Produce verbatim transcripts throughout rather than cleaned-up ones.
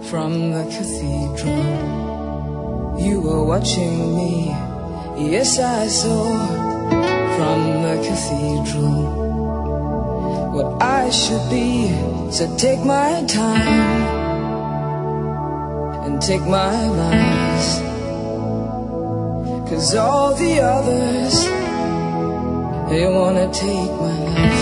from the cathedral. You were watching me, yes I saw, from the cathedral. What I should be, so take my time and take my lies, 'cause all the others, they wanna take my life.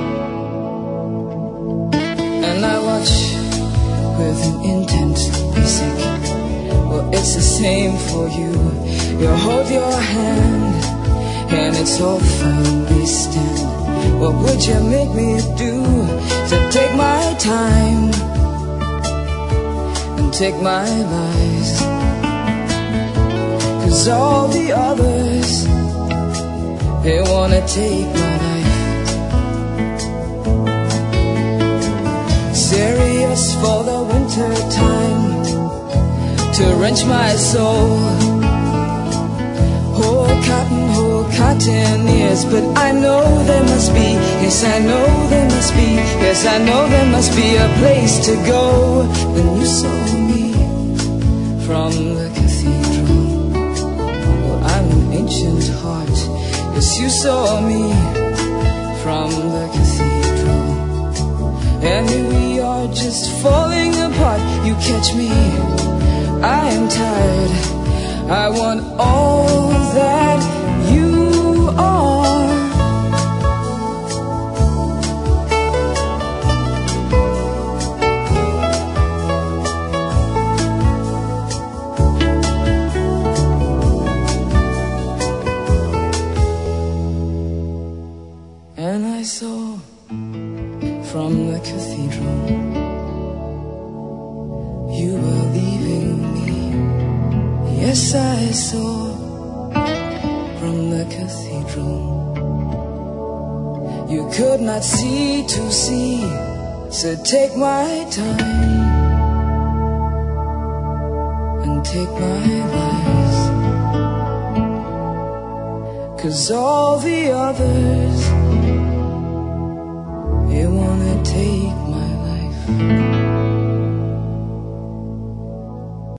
And I watch with an intent to be sick. Well, it's the same for you. You hold your hand and it's all fine, we stand. What would you make me do to take my time and take my lies? 'Cause all the others, they wanna take my life. Serious for the winter time, to wrench my soul. Whole cotton, whole cotton ears, but I know there must be, yes I know there must be, yes I know there must be a place to go. Then you saw me from the cathedral. Well, I'm an ancient heart, yes you saw me from the cathedral. And here we are just falling apart. You catch me, I am tired. I want all that you are. And I saw from the cathedral, you were leaving me. Yes, I saw from the cathedral. You could not see to see, so take my time and take my lies, 'cause all the others,